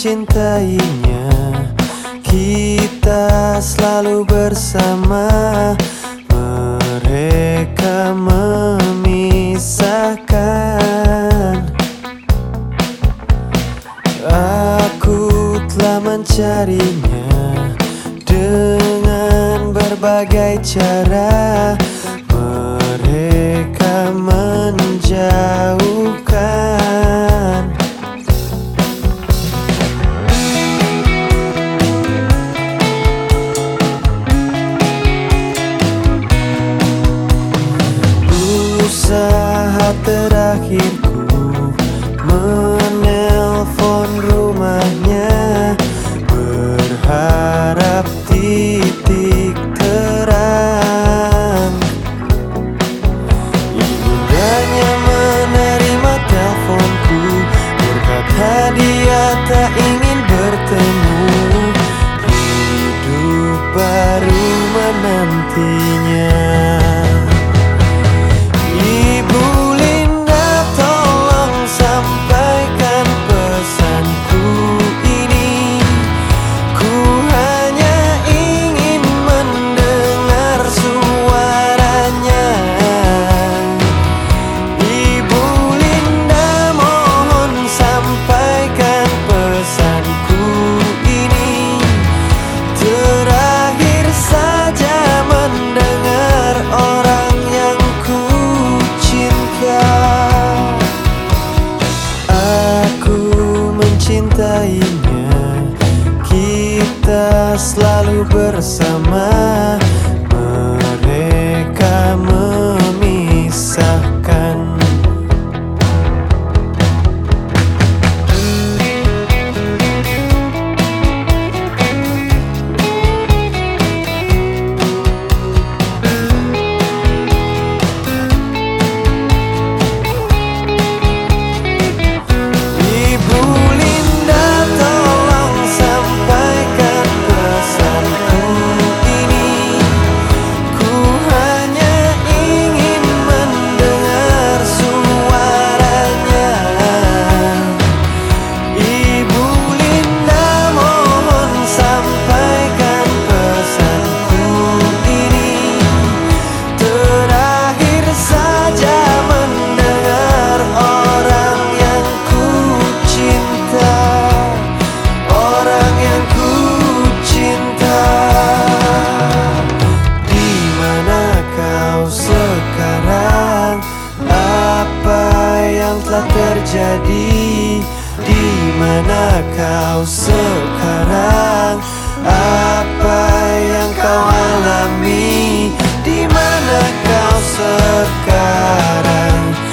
mencintainya, kita selalu bersama. Mereka memisahkan. Aku telah mencarinya dengan berbagai cara. Mereka menjauhkan. Usaha terakhirku menelpon rumahnya, berharap titik terang. Ibundanya menerima teleponku, berkata dia tak ingin bertemu. Hidup baru menantinya. Mencintainya, kita selalu bersama. Mereka memisahkan. Telah terjadi, di mana kau sekarang? Apa yang kau alami? Di mana kau sekarang?